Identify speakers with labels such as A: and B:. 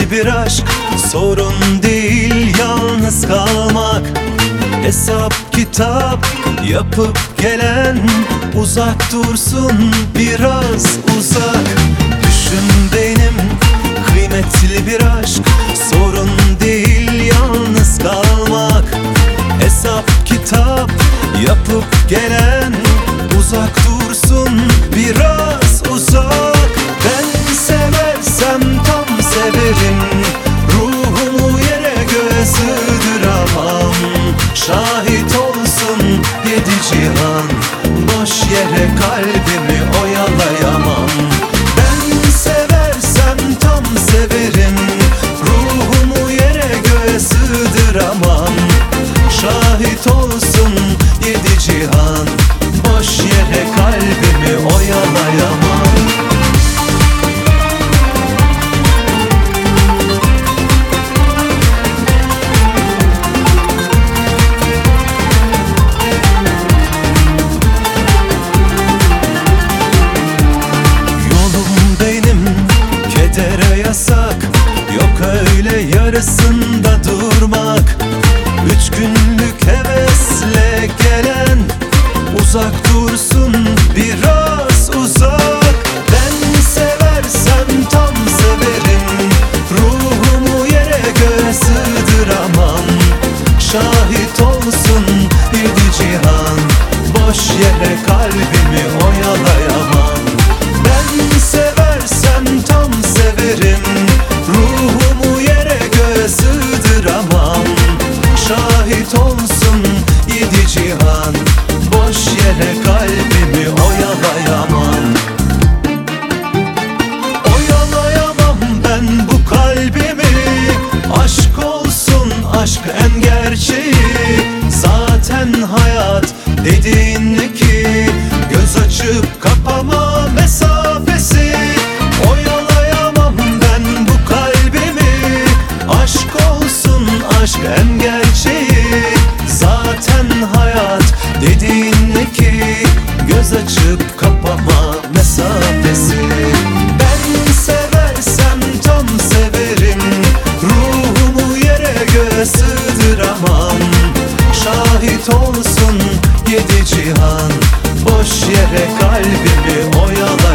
A: Kıymetli bir aşk, sorun değil yalnız kalmak. Hesap kitap yapıp gelen uzak dursun, biraz uzak. Düşün benim, kıymetli bir aşk, sorun değil yalnız kalmak. Hesap kitap yapıp gelen uzak dursun, biraz uzak. Ben seversem tam severim, ruhumu yere göğe sığdıramam. Şahit olsun yedi cihan, boş yere kalbimi oyalayamam. Ben seversem tam severim, ruhumu yere göğe sığdıramam. Şahit olsun yedi cihan, boş yere kalbimi oyalayamam. Yasak, yok öyle yarısında durmak. 3 günlük hevesle gelen uzak dursun, biraz uzak. Ben seversem tam severim, ruhumu yere göğe sığdıramam. Şahit olsun yedi cihan, boş yere kalbimi oyalayamam. Ben seversem tam severim, ruhumu yere göğe sığdıramam. Şahit olsun yedi cihan, boş yere kalbimi oyalayamam. Oyalayamam ben bu kalbimi, aşk olsun aşk en gerçeği. Zaten hayat dediğin ne ki, göz açıp kapama mesafesi. Oyalayamam ben bu kalbimi, aşk olsun aşk en gerçeği. Zaten hayat dediğin ne ki, göz açıp kapama mesafesi. Ben seversem tam severim, ruhumu yere göğe sığdıramam. Şahit olsun yedi cihan, boş yere kalbimi oyalayamam.